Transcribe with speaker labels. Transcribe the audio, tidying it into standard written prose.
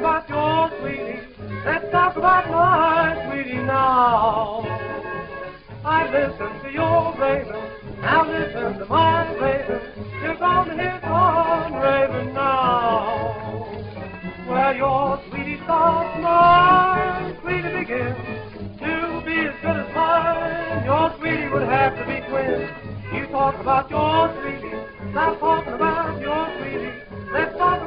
Speaker 1: about your sweetie. Let's talk about my sweetie now. I listen to your raving, now listen to my raving. You're gonna hear one raving now. Well, your sweetie starts, my sweetie begins to be as good as mine. Your sweetie would have to be twins. You talk about your sweetie, stop talking about your sweetie. Let's talk